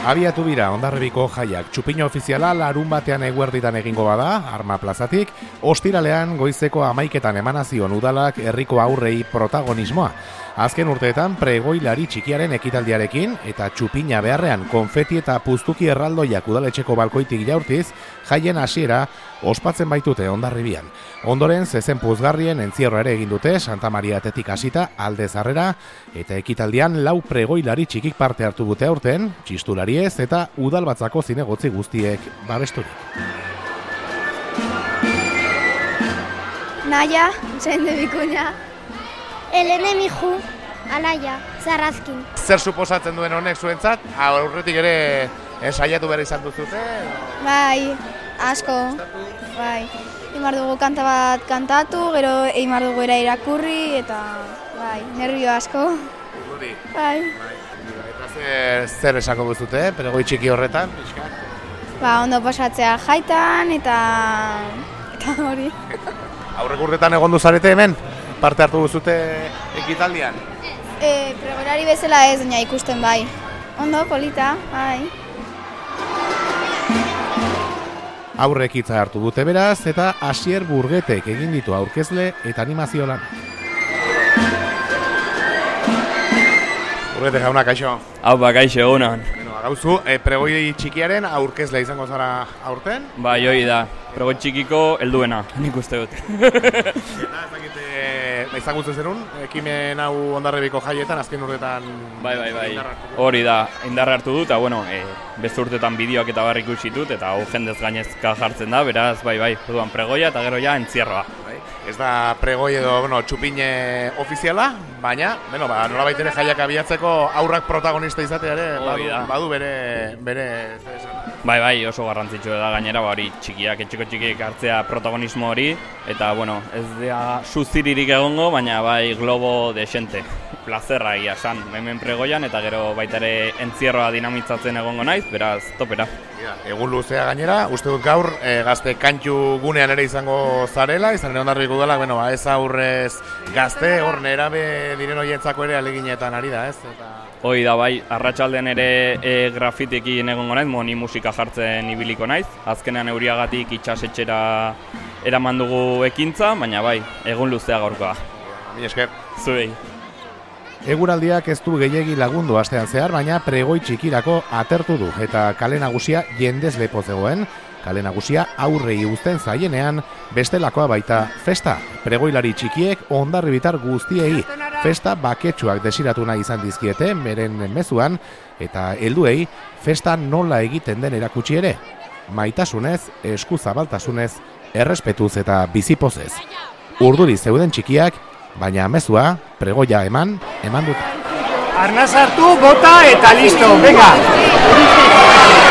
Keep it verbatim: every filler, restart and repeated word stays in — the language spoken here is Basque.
Abiatu bira Hondarribiko jaiak. Txupino ofiziala larun batean eguerditan egingo bada, Arma plazatik, ostiralean goizeko hamaiketan emanazion udalak herriko aurrei protagonismoa. Azken urteetan pregoilari txikiaren ekitaldiarekin eta txupina beharrean konfeti eta puztuki erraldoiak udaletxeko balkoitik jaurtiz, jaien hasiera ospatzen baitute Hondarribian. Ondoren zezen puzgarrien entzierroa ere egin dute Santa Maria atetik hasita alde zarrera eta ekitaldian lau pregoilari txikik parte hartu dute aurten, txistulariez eta udalbatzako zinegotzi guztiek babesturik. Naia, Sende Bikuña. Elene Miju, Alaia, Zarrazkin. Zer suposatzen duen honek zuentzat? Aurretik ere ensaiatu behar izan duzute? Bai, asko. Bai. Imar dugu kanta bat kantatu, gero imar dugu era irakurri, eta bai, nervio asko. Guri. Bai. Eta zer, zer esango duzute, pregoi txiki horretan? Ba, ondo pasatzea jaitan, eta eta hori. Aurrek urtetan egon duzarete hemen? Parte hartu duzute ekitaldian? E, pregoilari bezala ez, baina ikusten bai. Ondo, polita, bai. Aurrek hitza hartu dute beraz, eta Asier Burgetek egin ditu aurkezle eta animazio lan. Burgete jauna, kaixo. Hau ba, kaixo, egunon. Bueno, gauzu, e, pregoi txikiaren aurkezle izango zara aurten? Bai, hoi da. Pregoi txikiko helduena, nik uste dut. Eta ezakite, ezagutzen zerun, ekimen hau Hondarribiko jaietan, azken urtetan... Bai, bai, bai, hori da, indarra hartu dut, eta bueno, e, beste urtetan bideoak eta barrik ditut eta hau jendez gainezka jartzen da, beraz, bai, bai, orduan pregoia eta gero ja entzierroa. Bai. Ez da pregoi edo, bueno, txupine ofiziala, baina, bueno, ba, nolabait ere jaiak abiatzeko aurrak protagonista izatea ere, badu, badu bere, bere... Bai, bai, oso garrantzitsua da gainera, ba, hori txikiak, etxeko txikiak hartzea protagonismo hori, eta, bueno, ez da suziririk egongo, baina bai globo desente, plazerra egia san, hemen pregoian, eta gero baita ere entzierroa dinamitzatzen egongo naiz, beraz, topera. Ja, egun luzea gainera, uste dut gaur, e, gazte kantxu gunean ere izango zarela, izan ere Hondarribiko udalak, bueno, ba, ez aurrez gazte, hor nerabe diren horientzako ere aleginetan ari da, ez? Eta... Hoi da bai, arratsaldean ere e, grafitekin egongo naiz, ni musika jartzen ibiliko naiz. Azkenean euriagatik itxasetxera eraman dugu ekintza, baina bai, egun luzea gaurkoa. Mi esker. Zuei. Eguraldiak ez du gehiegi lagundu astean zehar, baina pregoi txikirako atertu du eta kale nagusia jendez lepo zegoen. Kale nagusia aurrei uzten zaienean, bestelakoa baita festa. Pregoilari txikiek Hondarribitar guztiei festa baketsuak desiratu nahi izan dizkiete, beren mezuan, eta helduei festa nola egiten den erakutsi ere. Maitasunez, eskuzabaltasunez, errespetuz eta bizipozez. Urduri zeuden txikiak, baina mezua, pregoia eman, eman dut. Arnaz hartu, bota eta listo, venga!